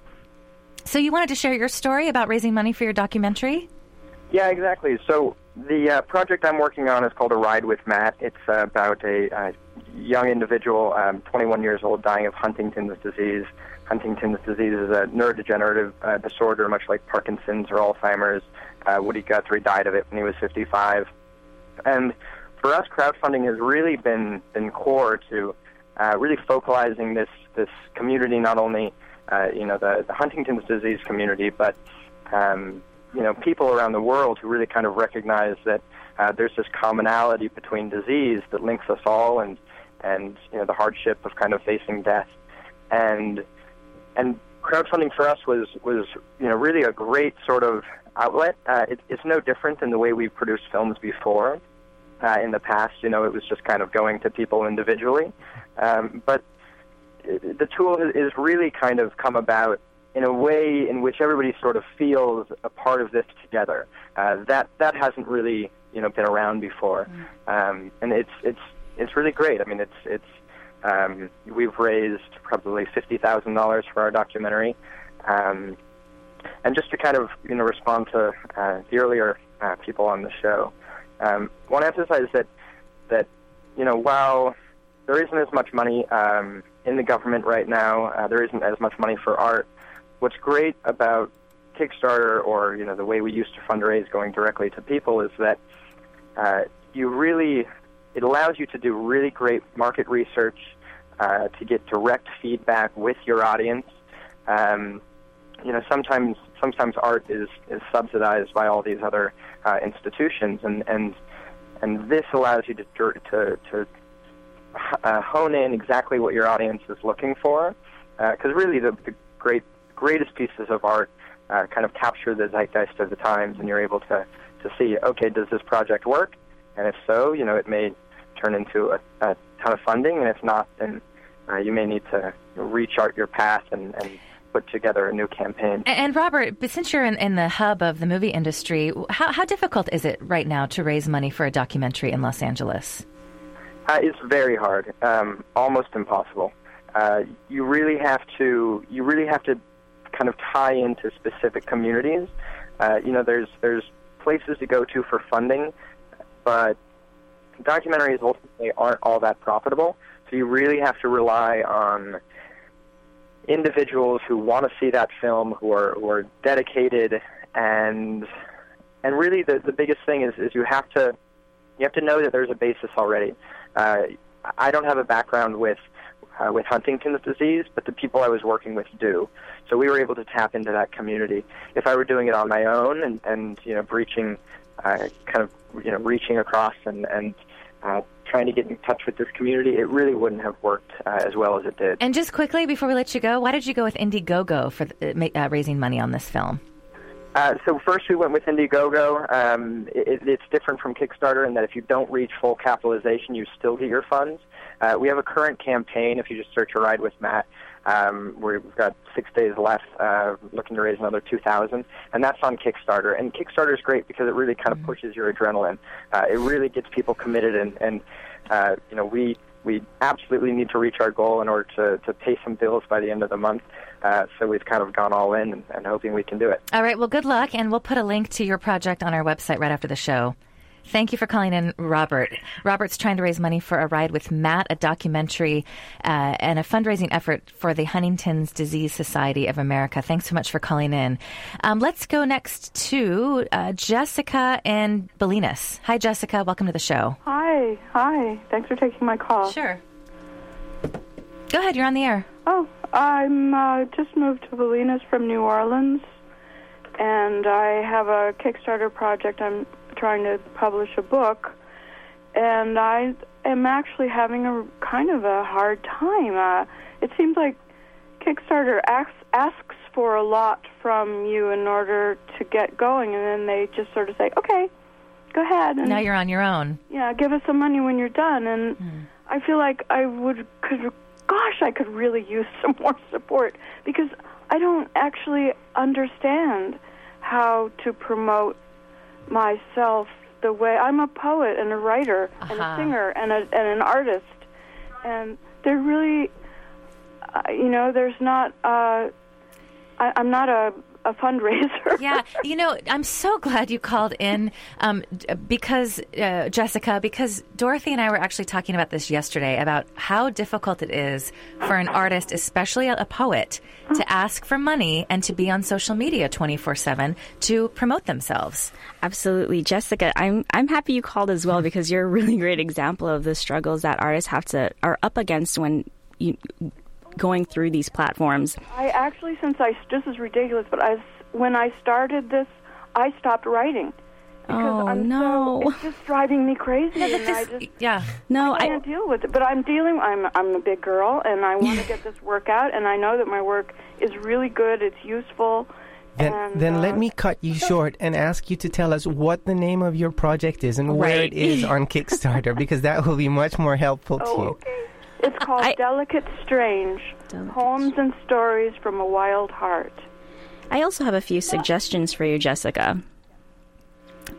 So you wanted to share your story about raising money for your documentary? Yeah, exactly. So the uh, project I'm working on is called A Ride with Matt. It's uh, about a uh, young individual, um, twenty-one years old, dying of Huntington's disease. Huntington's disease is a neurodegenerative uh, disorder, much like Parkinson's or Alzheimer's. Uh, Woody Guthrie died of it when he was fifty-five. And for us, crowdfunding has really been, been core to uh, really focalizing this, this community, not only uh, you know the, the Huntington's disease community, but um, you know, people around the world who really kind of recognize that uh, there's this commonality between disease that links us all, and and you know the hardship of kind of facing death, and and crowdfunding for us was was you know really a great sort of outlet. Uh, it, it's no different than the way we've produced films before. Uh, in the past, you know, it was just kind of going to people individually, um, but the tool is really kind of come about in a way in which everybody sort of feels a part of this together. Uh, that that hasn't really you know been around before, um, and it's it's it's really great. I mean, it's it's um, we've raised probably fifty thousand dollars for our documentary, um, and just to kind of you know respond to uh, the earlier uh, people on the show, um, I want to emphasize that that you know while there isn't as much money um, in the government right now, uh, there isn't as much money for art. What's great about Kickstarter, or you know the way we used to fundraise going directly to people, is that uh, you really it allows you to do really great market research, uh, to get direct feedback with your audience. Um, you know sometimes sometimes art is, is subsidized by all these other uh, institutions, and, and and this allows you to to to uh, hone in exactly what your audience is looking for, because uh, really the, the great greatest pieces of art Uh, kind of capture the zeitgeist of the times, and you're able to, to see, okay, does this project work? And if so, you know, it may turn into a, a ton of funding, and if not, then uh, you may need to rechart your path and, and put together a new campaign. And, and Robert, but since you're in, in the hub of the movie industry, how, how difficult is it right now to raise money for a documentary in Los Angeles? Uh, it's very hard, um, almost impossible. Uh, you really have to, you really have to kind of tie into specific communities. Uh, you know, there's there's places to go to for funding, but documentaries ultimately aren't all that profitable. So you really have to rely on individuals who want to see that film, who are who are dedicated, and and really the the biggest thing is is you have to you have to know that there's a basis already. Uh, I don't have a background with. Uh, with Huntington's disease, but the people I was working with do. So we were able to tap into that community. If I were doing it on my own and, and you know, breaching, uh, kind of, you know, reaching across and, and uh, trying to get in touch with this community, it really wouldn't have worked uh, as well as it did. And just quickly, before we let you go, why did you go with Indiegogo for the, uh, raising money on this film? Uh, so first we went with Indiegogo. Um, it, it's different from Kickstarter in that if you don't reach full capitalization, you still get your funds. Uh, we have a current campaign, if you just search A Ride with Matt, um, where we've got six days left, uh, looking to raise another two thousand dollars, and that's on Kickstarter. And Kickstarter is great because it really kind of pushes your adrenaline. Uh, it really gets people committed, and, and uh, you know, we we absolutely need to reach our goal in order to, to pay some bills by the end of the month. Uh, so we've kind of gone all in and, and hoping we can do it. All right, well, good luck, and we'll put a link to your project on our website right after the show. Thank you for calling in, Robert. Robert's trying to raise money for A Ride with Matt, a documentary uh, and a fundraising effort for the Huntington's Disease Society of America. Thanks so much for calling in. Um, let's go next to uh, Jessica and Bolinas. Hi, Jessica. Welcome to the show. Hi. Hi. Thanks for taking my call. Sure. Go ahead. You're on the air. Oh, I'm uh, just moved to Bolinas from New Orleans, and I have a Kickstarter project. I'm trying to publish a book, and I am actually having a kind of a hard time. Uh, it seems like Kickstarter asks, asks for a lot from you in order to get going, and then they just sort of say, okay, go ahead. And now you're on your own. Yeah, give us some money when you're done. And mm. I feel like I would, could, gosh, I could really use some more support, because I don't actually understand how to promote myself the way I'm a poet and a writer uh-huh. and a singer and, a, and an artist, and they're really, uh, you know, there's not. Uh, I, I'm not a, a fundraiser. Yeah, you know, I'm so glad you called in um, because uh, Jessica, because Dorothy and I were actually talking about this yesterday about how difficult it is for an artist, especially a, a poet, to ask for money and to be on social media twenty-four seven to promote themselves. Absolutely. Jessica, I'm I'm happy you called as well, because you're a really great example of the struggles that artists have to are up against when you going through these platforms. I actually, since I, this is ridiculous, but I, when I started this, I stopped writing. Because oh, I'm no. So, it's just driving me crazy. No, and this, I just, yeah. No, I can't I, deal with it. But I'm dealing, I'm, I'm a big girl, and I want to get this work out, and I know that my work is really good, it's useful. Then, and, then uh, let me cut you short and ask you to tell us what the name of your project is and right. where it is on Kickstarter, because that will be much more helpful oh, to you. Okay. It's called I, Delicate Strange, Delicate. Poems and Stories from a Wild Heart. I also have a few suggestions for you, Jessica.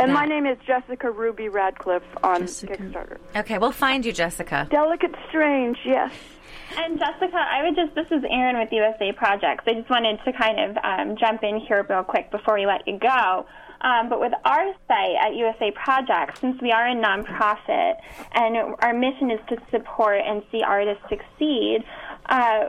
And Yeah. my name is Jessica Ruby Radcliffe on Jessica. Kickstarter. Okay, we'll find you, Jessica. Delicate Strange, yes. And Jessica, I would just, this is Erin with U S A Projects. I just wanted to kind of um, jump in here real quick before we let you go. Um, but with our site at U S A Projects, since we are a nonprofit and our mission is to support and see artists succeed, uh,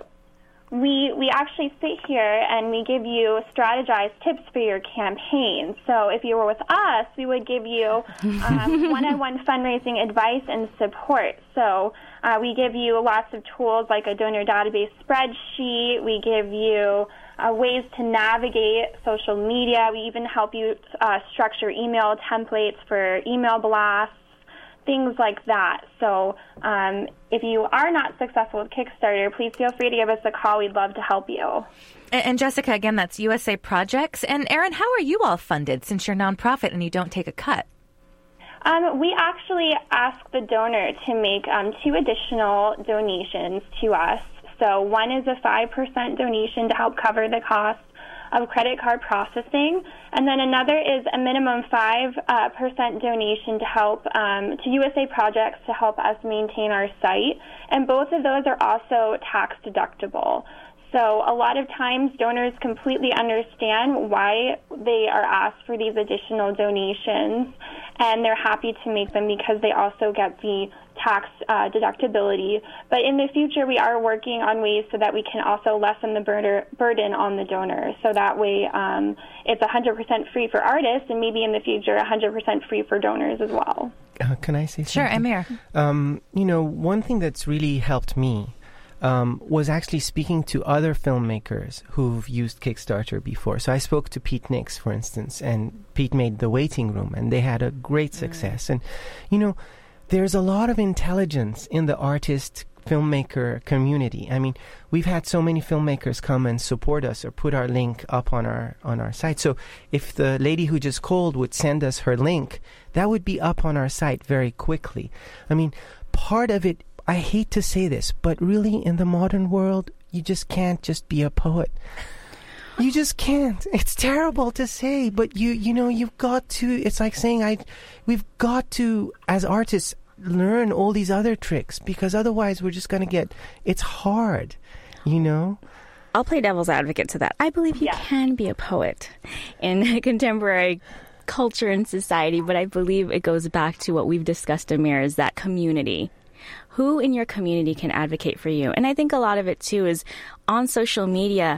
we we actually sit here and we give you strategized tips for your campaign. So if you were with us, we would give you um, one-on-one fundraising advice and support. So uh, we give you lots of tools like a donor database spreadsheet. We give you uh, ways to navigate social media. We even help you uh, structure email templates for email blasts, things like that. So um, if you are not successful with Kickstarter, please feel free to give us a call. We'd love to help you. And, and Jessica, again, that's U S A Projects. And Erin, how are you all funded since you're nonprofit and you don't take a cut? Um, we actually ask the donor to make um, two additional donations to us. So one is a five percent donation to help cover the cost of credit card processing, and then another is a minimum five uh, percent donation to help um, to U S A Projects to help us maintain our site, and both of those are also tax deductible. So a lot of times donors completely understand why they are asked for these additional donations, and they're happy to make them because they also get the tax uh, deductibility. But in the future, we are working on ways so that we can also lessen the bur- burden on the donor. So that way um, it's one hundred percent free for artists, and maybe in the future one hundred percent free for donors as well. Uh, can I say something? Sure, Amir. Um, you know, one thing that's really helped me Um, was actually speaking to other filmmakers who've used Kickstarter before. So I spoke to Pete Nix, for instance, and Pete made The Waiting Room, and they had a great success. Mm. And, you know, there's a lot of intelligence in the artist filmmaker community. I mean, we've had so many filmmakers come and support us or put our link up on our on our site. So if the lady who just called would send us her link, that would be up on our site very quickly. I mean, part of it, I hate to say this, but really in the modern world, you just can't just be a poet. You just can't. It's terrible to say, but you you know, you've got to, it's like saying I we've got to, as artists, learn all these other tricks, because otherwise we're just going to get, it's hard, you know? I'll play devil's advocate to that. I believe you yeah. can be a poet in contemporary culture and society, but I believe it goes back to what we've discussed, Amir, is that community. Who in your community can advocate for you? And I think a lot of it, too, is on social media,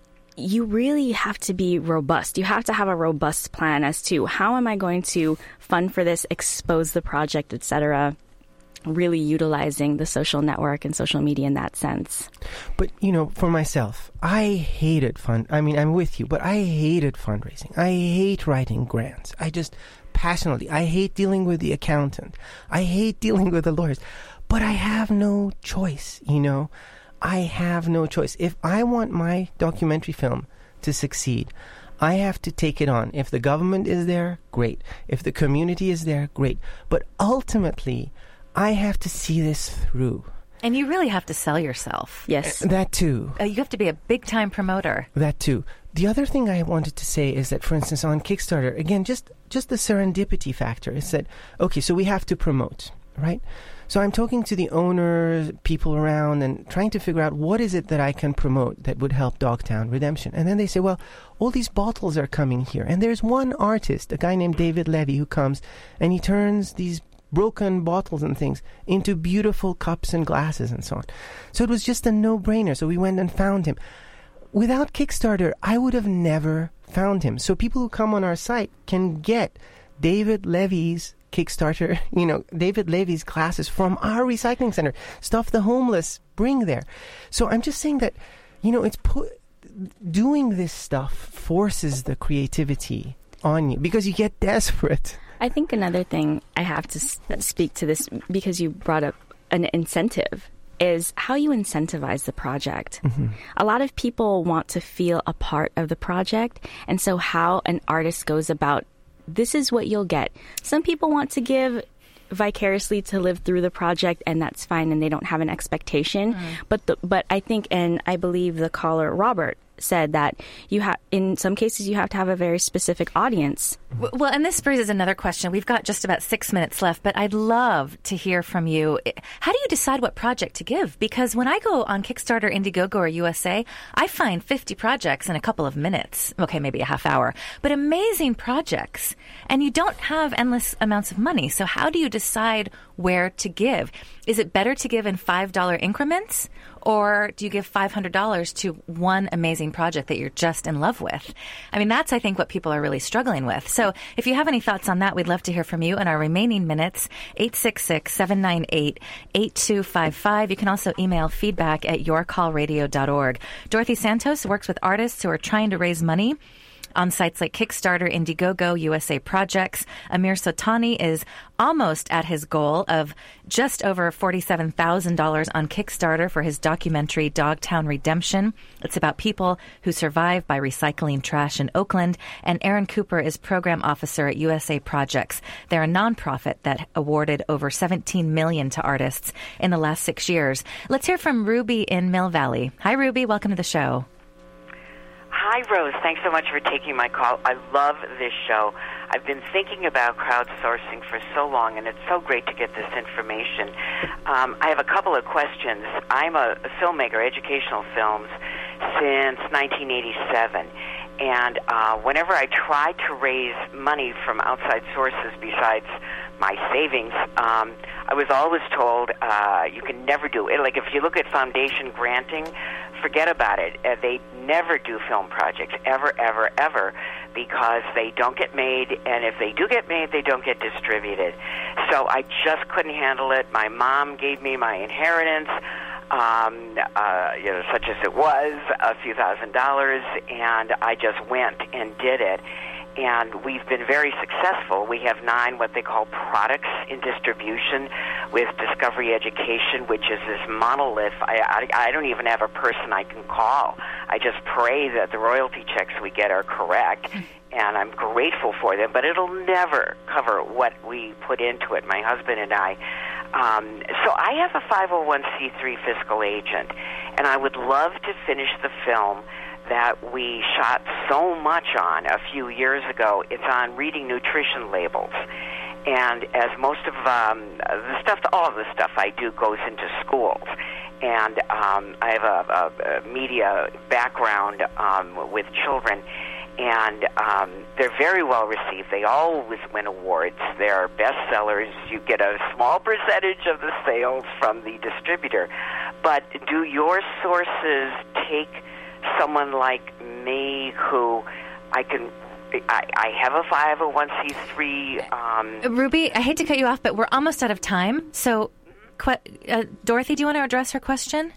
you really have to be robust. You have to have a robust plan as to how am I going to fund for this, expose the project, et cetera, really utilizing the social network and social media in that sense. But, you know, for myself, I hated fund. I mean, I'm with you, but I hated fundraising. I hate writing grants. I just passionately, I hate dealing with the accountant. I hate dealing with the lawyers. But I have no choice, you know. I have no choice. If I want my documentary film to succeed, I have to take it on. If the government is there, great. If the community is there, great. But ultimately, I have to see this through. And you really have to sell yourself. Yes. Uh, that too. Uh, you have to be a big-time promoter. That too. The other thing I wanted to say is that, for instance, on Kickstarter, again, just, just the serendipity factor is that, okay, so we have to promote, right? So I'm talking to the owners, people around, and trying to figure out what is it that I can promote that would help Dogtown Redemption. And then they say, well, all these bottles are coming here. And there's one artist, a guy named David Levy, who comes and he turns these broken bottles and things into beautiful cups and glasses and so on. So it was just a no-brainer. So we went and found him. Without Kickstarter, I would have never found him. So people who come on our site can get David Levy's Kickstarter, you know, David Levy's classes from our recycling center, stuff the homeless bring there. So I'm just saying that, you know, it's put, doing this stuff forces the creativity on you because you get desperate. I think another thing I have to s- speak to this, because you brought up an incentive, is how you incentivize the project. Mm-hmm. A lot of people want to feel a part of the project, and so how an artist goes about, this is what you'll get. Some people want to give vicariously to live through the project, and that's fine, and they don't have an expectation. Mm. But the, but I think, and I believe the caller, Robert, said, that you have, in some cases, you have to have a very specific audience. Well, and this raises another question. We've got just about six minutes left, but I'd love to hear from you. How do you decide what project to give? Because when I go on Kickstarter, Indiegogo, or U S A, I find fifty projects in a couple of minutes. Okay, maybe a half hour, but amazing projects. And you don't have endless amounts of money. So how do you decide where to give? Is it better to give in five dollar increments? Or do you give five hundred dollars to one amazing project that you're just in love with? I mean, that's, I think, what people are really struggling with. So if you have any thoughts on that, we'd love to hear from you in our remaining minutes. eight six six, seven nine eight, eight two five five. You can also email feedback at your call radio dot org. Dorothy Santos works with artists who are trying to raise money on sites like Kickstarter, Indiegogo, U S A Projects. Amir Sotani is almost at his goal of just over forty-seven thousand dollars on Kickstarter for his documentary Dogtown Redemption. It's about people who survive by recycling trash in Oakland. And Aaron Cooper is program officer at U S A Projects. They're a nonprofit that awarded over seventeen million dollars to artists in the last six years. Let's hear from Ruby in Mill Valley. Hi, Ruby. Welcome to the show. Hi, Rose. Thanks so much for taking my call. I love this show. I've been thinking about crowdsourcing for so long, and it's so great to get this information. Um, I have a couple of questions. I'm a, a filmmaker, educational films, since nineteen eighty-seven. And uh, whenever I try to raise money from outside sources besides my savings, um, I was always told uh, you can never do it. Like if you look at foundation granting, forget about it. Uh, they never do film projects, ever, ever, ever, because they don't get made, and if they do get made, they don't get distributed. So I just couldn't handle it. My mom gave me my inheritance, um, uh, you know, such as it was, a few thousand dollars, and I just went and did it. And we've been very successful. We have nine what they call products in distribution with Discovery Education, which is this monolith. I, I, I don't even have a person I can call. I just pray that the royalty checks we get are correct, and I'm grateful for them. But it'll never cover what we put into it, my husband and I. Um, so I have a five oh one c three fiscal agent, and I would love to finish the film that we shot so much on a few years ago. It's on reading nutrition labels. And as most of um, the stuff, all of the stuff I do goes into schools. And um, I have a, a, a media background um, with children. And um, they're very well received. They always win awards. They're bestsellers. You get a small percentage of the sales from the distributor. But do your sources take someone like me who I can, I, I have a five oh one c three. Um, Ruby, I hate to cut you off, but we're almost out of time. So, uh, Dorothy, do you want to address her question?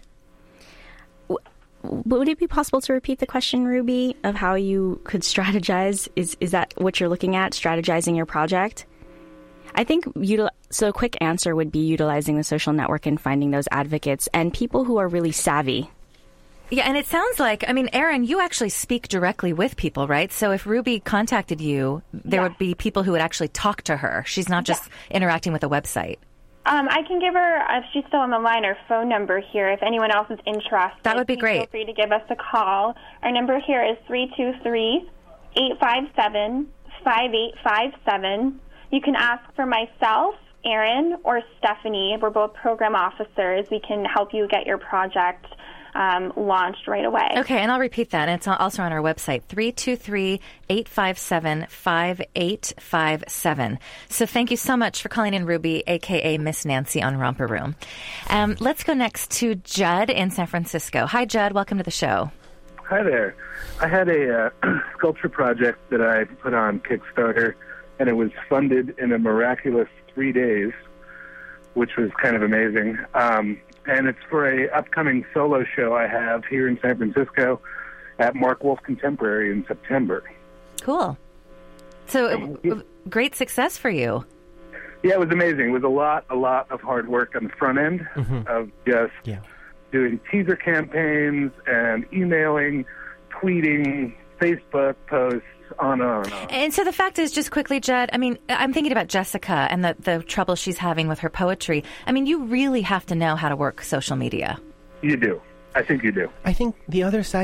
Would it be possible to repeat the question, Ruby, of how you could strategize? Is is that what you're looking at, strategizing your project? I think, util- so a quick answer would be utilizing the social network and finding those advocates and people who are really savvy. Yeah, and it sounds like, I mean, Aaron, you actually speak directly with people, right? So if Ruby contacted you, there yeah. would be people who would actually talk to her. She's not just yeah. interacting with a website. Um, I can give her, if she's still on the line, her phone number here. If anyone else is interested, that would be great. Feel free to give us a call. Our number here is three two three, eight five seven, five eight five seven. You can ask for myself, Aaron, or Stephanie. We're both program officers. We can help you get your project Um, launched right away. Okay, and I'll repeat that. And it's also on our website, three two three, eight five seven, five eight five seven. So thank you so much for calling in, Ruby, a k a. Miss Nancy on Romper Room. Um, let's go next to Judd in San Francisco. Hi, Judd. Welcome to the show. Hi there. I had a uh, sculpture project that I put on Kickstarter, and it was funded in a miraculous three days, which was kind of amazing. Um, And it's for a upcoming solo show I have here in San Francisco at Mark Wolf Contemporary in September. Cool. So, uh, great success for you. Yeah, it was amazing. It was a lot, a lot of hard work on the front end mm-hmm. of just yeah. doing teaser campaigns and emailing, tweeting, Facebook posts, on and on and on. And so the fact is, just quickly, Judd, I mean, I'm thinking about Jessica and the, the trouble she's having with her poetry. I mean, you really have to know how to work social media. You do. I think you do. I think the other side of it,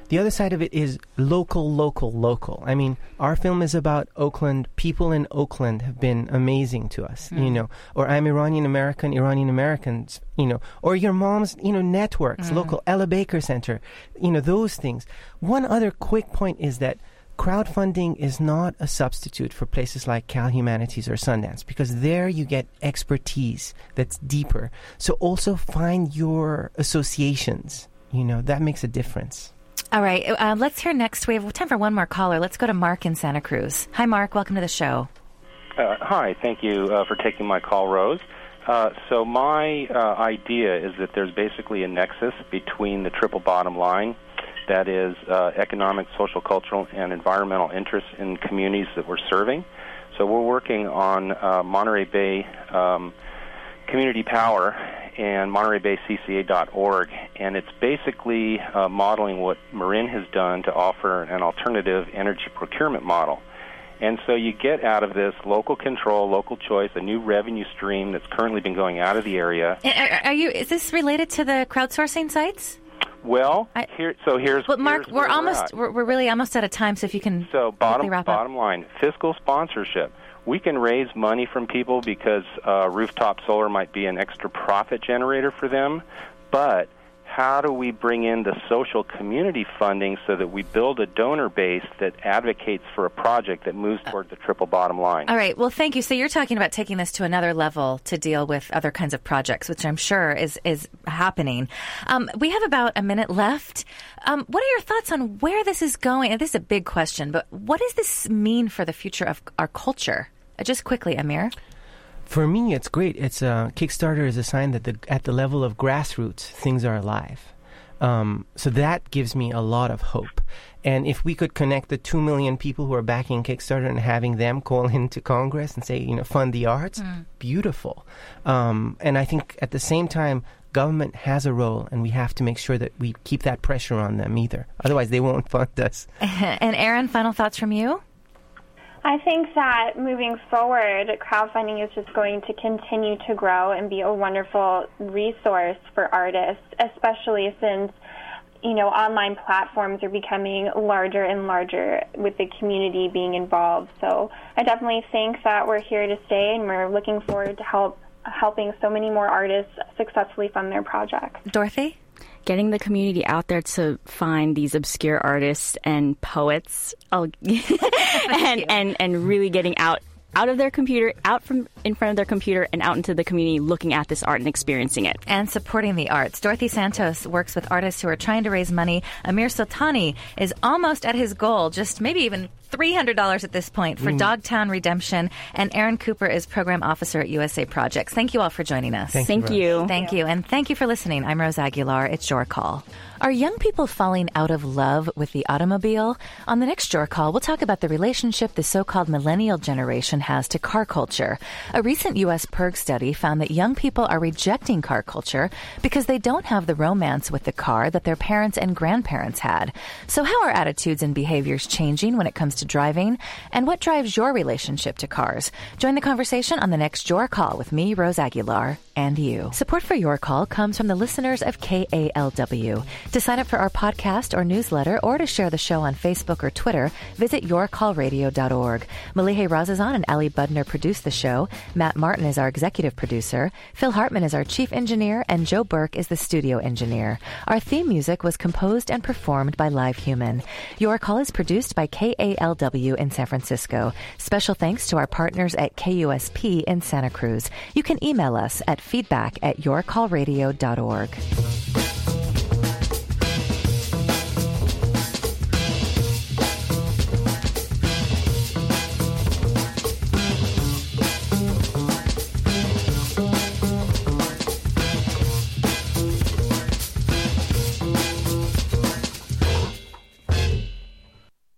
the other side of it is local, local, local. I mean, our film is about Oakland. People in Oakland have been amazing to us, mm. you know. Or I'm Iranian American, Iranian Americans, you know. Or your mom's, you know, networks, mm. local Ella Baker Center, you know, those things. One other quick point is that crowdfunding is not a substitute for places like Cal Humanities or Sundance, because there you get expertise that's deeper. So also find your associations. You know, that makes a difference. All right. Uh, let's hear next. We have time for one more caller. Let's go to Mark in Santa Cruz. Hi, Mark. Welcome to the show. Uh, hi. Thank you uh, for taking my call, Rose. Uh, so my uh, idea is that there's basically a nexus between the triple bottom line, that is uh, economic, social, cultural, and environmental interests in communities that we're serving. So we're working on uh, Monterey Bay um, Community Power and Monterey Bay C C A dot org, and it's basically uh, modeling what Marin has done to offer an alternative energy procurement model. And so you get out of this local control, local choice, a new revenue stream that's currently been going out of the area. Are you? Is this related to the crowdsourcing sites? Well, I, here, so here's. Well, Mark, here's we're we're almost, we're, we're really almost out of time. So if you can, so bottom wrap bottom up. line, fiscal sponsorship. We can raise money from people because uh, rooftop solar might be an extra profit generator for them, but how do we bring in the social community funding so that we build a donor base that advocates for a project that moves toward the triple bottom line? All right. Well, thank you. So you're talking about taking this to another level to deal with other kinds of projects, which I'm sure is, is happening. Um, we have about a minute left. Um, what are your thoughts on where this is going? And this is a big question, but what does this mean for the future of our culture? Uh, just quickly, Amir. For me, it's great. It's uh, Kickstarter is a sign that the, at the level of grassroots, things are alive. Um, so that gives me a lot of hope. And if we could connect the two million people who are backing Kickstarter and having them call into Congress and say, you know, fund the arts, mm. beautiful. Um, and I think at the same time, government has a role, and we have to make sure that we keep that pressure on them either. Otherwise, they won't fund us. And Erin, final thoughts from you? I think that moving forward, crowdfunding is just going to continue to grow and be a wonderful resource for artists, especially since, you know, online platforms are becoming larger and larger with the community being involved. So I definitely think that we're here to stay, and we're looking forward to help helping so many more artists successfully fund their projects. Dorothy? Getting the community out there to find these obscure artists and poets, and, and and really getting out out of their computer, out from in front of their computer, and out into the community, looking at this art and experiencing it, and supporting the arts. Dorothy Santos works with artists who are trying to raise money. Amir Sultani is almost at his goal, just maybe even three hundred dollars at this point for mm. Dogtown Redemption. And Erin Cooper is Program Officer at U S A Projects. Thank you all for joining us. Thank, Thank you. you. Thank you. And thank you for listening. I'm Rose Aguilar. It's Your Call. Are young people falling out of love with the automobile? On the next Your Call, we'll talk about the relationship the so-called millennial generation has to car culture. A recent U S P I R G study found that young people are rejecting car culture because they don't have the romance with the car that their parents and grandparents had. So how are attitudes and behaviors changing when it comes to driving? And what drives your relationship to cars? Join the conversation on the next Your Call with me, Rose Aguilar, and you. Support for Your Call comes from the listeners of K A L W. To sign up for our podcast or newsletter, or to share the show on Facebook or Twitter, visit your call radio dot org. Malihe Razazan and Ali Budner produce the show. Matt Martin is our executive producer. Phil Hartman is our chief engineer, and Joe Burke is the studio engineer. Our theme music was composed and performed by Live Human. Your Call is produced by K A L W in San Francisco. Special thanks to our partners at K U S P in Santa Cruz. You can email us at feedback at your call radio dot org.